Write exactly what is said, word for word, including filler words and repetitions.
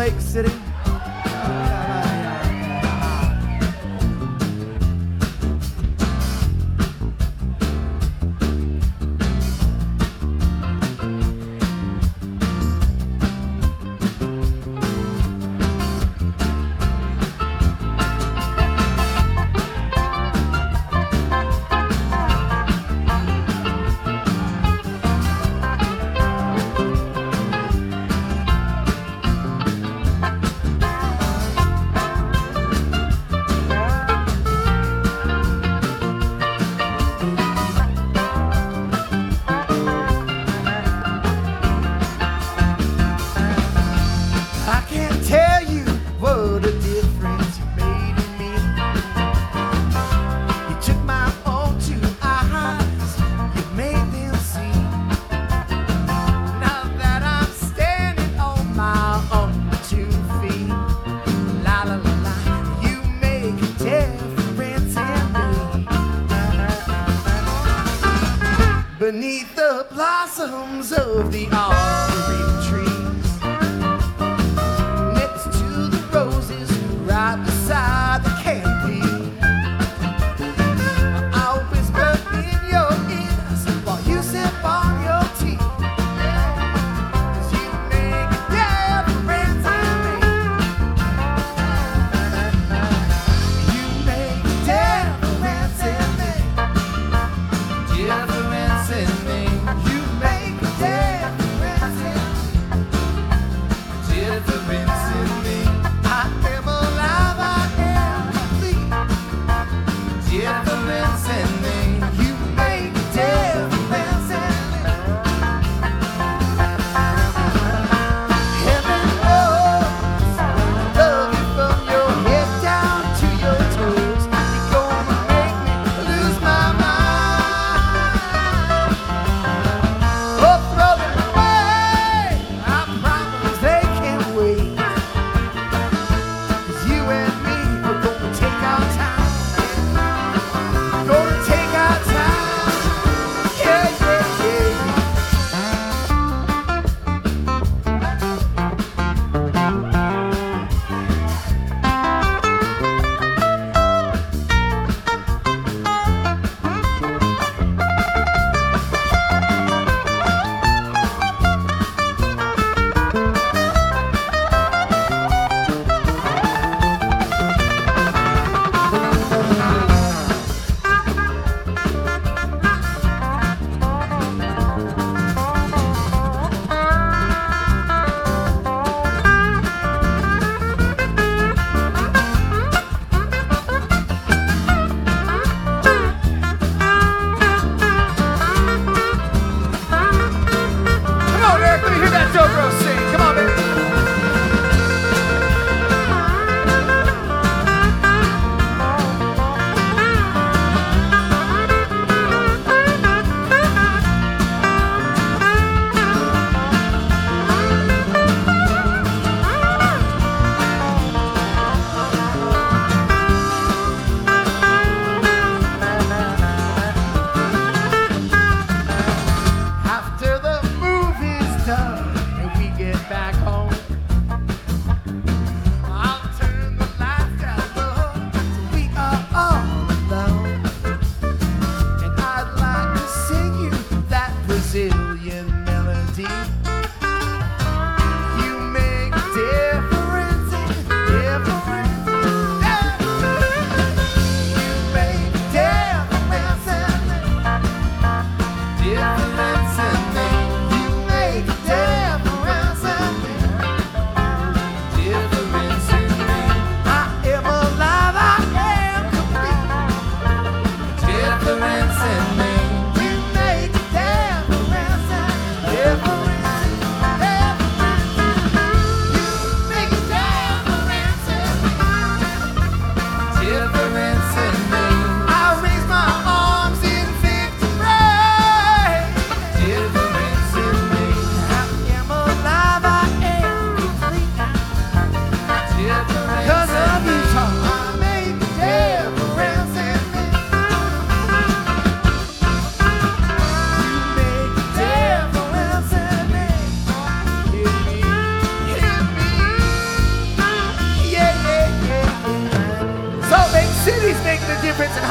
Lake City. Beneath the blossoms of the arboretum trees, next to the roses, right beside the canopy, I'll whisper in your ears while you sip on your tea, 'cause you make a difference in me. You make a difference in me. Difference in me. You make a difference in me. Difference in me. I am alive, I am difference in